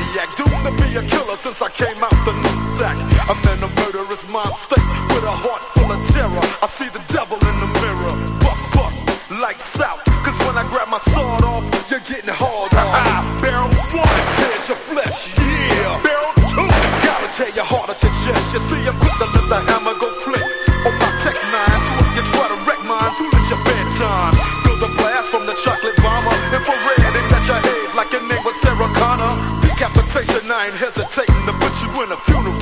maniac, doomed to be a killer since I came out the nutsack. I'm in a murderous mind state with a heart full of terror. I see the devil in the mirror. Buck, lights out. Cause when I grab my sword off, you're getting hauled off. Barrel 1 tears your flesh, yeah. Barrel 2 gotta tear your heart at your chest. You see, I'm quick to let the hammer go flip on my Tech 9. So if you try to wreck mine, it's your bedtime. Feel the blast from the chocolate bomber. Infrared ain't at your head like your name was Sarah Connor. Decapitation, I ain't hesitating to put you in a funeral.